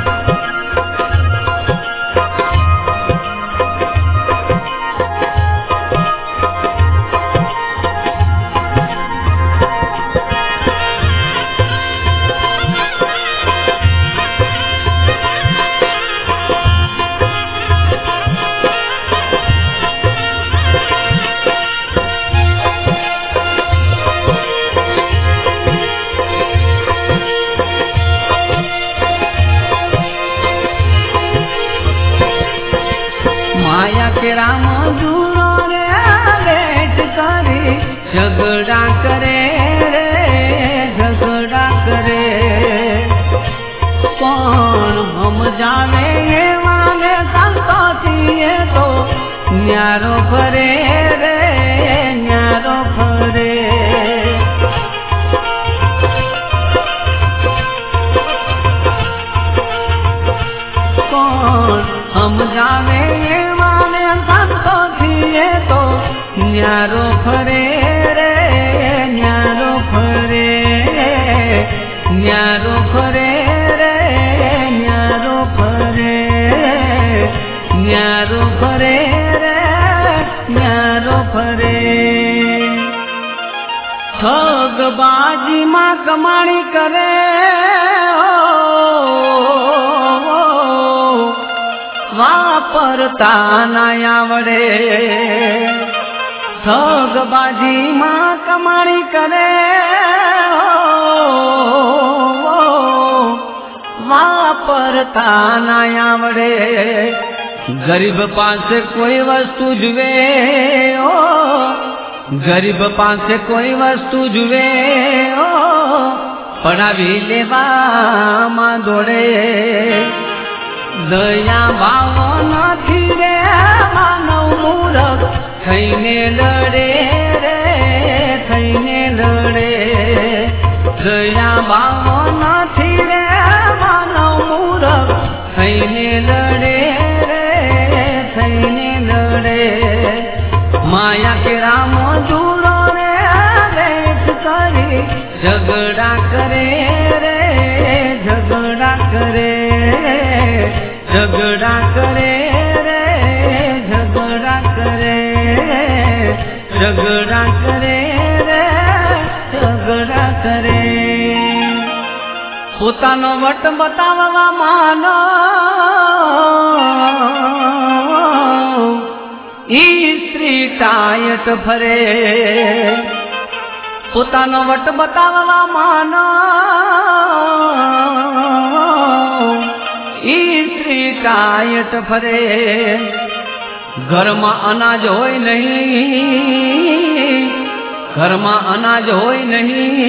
माया के राम दूरो रे भेंट करे झगड़ा करे रे झगड़ा करे कौन हम जावे ये वाले संतोषी तो न्यारो फरे रे न्यारो फरे कौन हम जावे तो न्यारो फरे रे न्यारो फरे न्यारो फरे रे न्यारो फरे न्यारो फरे रे न्यारो फरे ठगबाजी मां कमाणी करे वापरता ना आवड़े ठगबाजी मां कमाणी करे वापरता ना आवड़े गरीब पास कोई वस्तु जुए गरीब पास कोई वस्तु जुए पढ़ावी लेवा मां दौड़े दया भाव નથી રે માનવ મૂરખ થઈને લડે રે થઈને લડે દયા ભાવ નથી રે માનવ મૂરખ થઈને લડે રે થઈને લડે માયા કે રામ જુડો રે વેઠ કરી ઝઘડા કરે રે ઝઘડા કરે झगड़ा करे रे झगड़ा करे झगड़ा करे रे झगड़ा करे पोतानो वट बताववा मानो ई स्त्री टायट फरे पोतानो वट बताववा मानो टायट फरे घर में अनाज होय नहीं घर में अनाज होय नहीं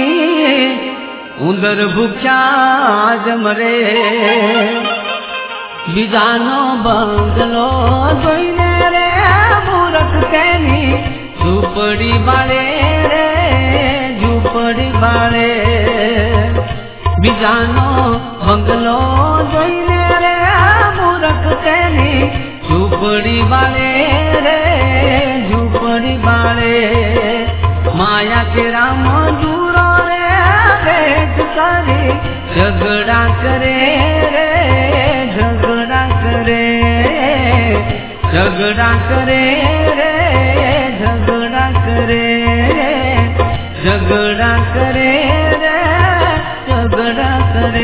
उंदर भूख्या जमरे बीजानो बंगलो जोईने रे मूरख केनी झूपड़ी बाळे रे झूपड़ी बाळे बीजानो बंगलो जोईने रे मूरख केनी झूपड़ी वाले रे झूपड़ी वाले माया के राम दूरो रे भेंट करे झगड़ा करे रे झगड़ा करे झगड़ा करे रे झगड़ा करे झगड़ा करे रे झगड़ा करे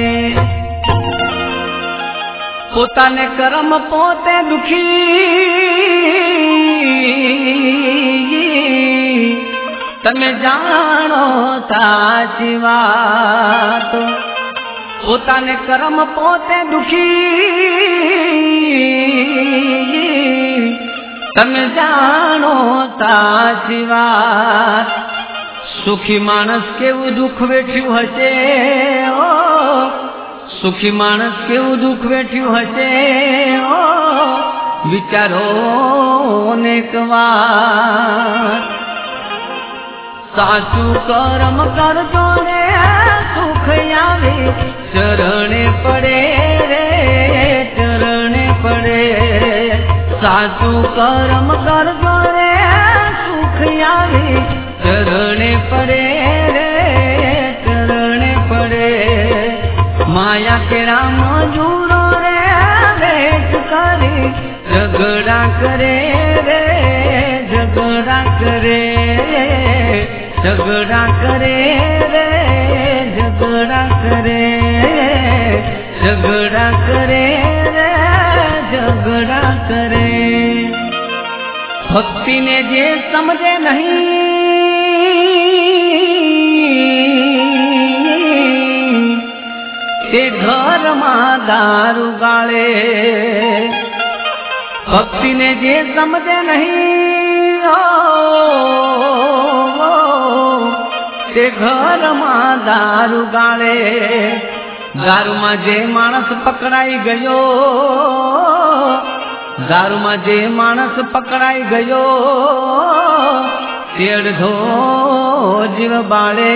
पोताने कर्म पोते दुखी तमे जानो साची वात पोताने कर्म पोते दुखी तमे जानो साची वात सुखी मानस केवुं दुख वेठ्युं हशे सुखी मानस केवुं दुख वेठ्युं हशे विचारो अनेक वार साचू कर्म करजो ने सुख आवे चरणे पड़े रे चरणे पड़े साचू कर्म करजो रे सुख आवे चरणे पड़े रे चरणे पड़े माया के राम जूरो रे वेट करे झगड़ा करे रे झगड़ा करे झगड़ा करे रे झगड़ा करे झगड़ा करे रे झगड़ा करे। भक्ति ने जे समझे नहीं ते घर में दारू गाले। भक्ति ने जे समझे नहीं ते घर में दारू गाले। दारू में जे मानस पकड़ाई गयो दारू में जे मानस पकड़ाई गयो तेड़ धो जीव बाळे।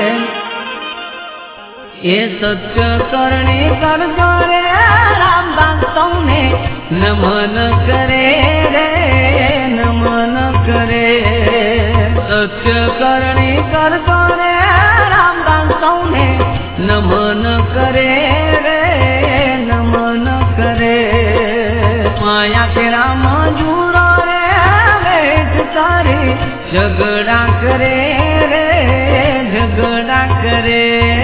ये सत्य करणी कर रे रामदास तौने नमन करे रे नमन करे। सत्य करणी कर रे रामदास तौने नमन करे रे नमन करे। माया के राम जूरो रे वेट करे झगड़ा करे रे झगड़ा करे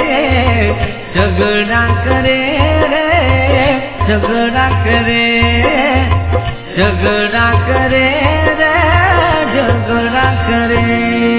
झगड़ा करे रे झगड़ा करे झगड़ा करे रे झगड़ा करे।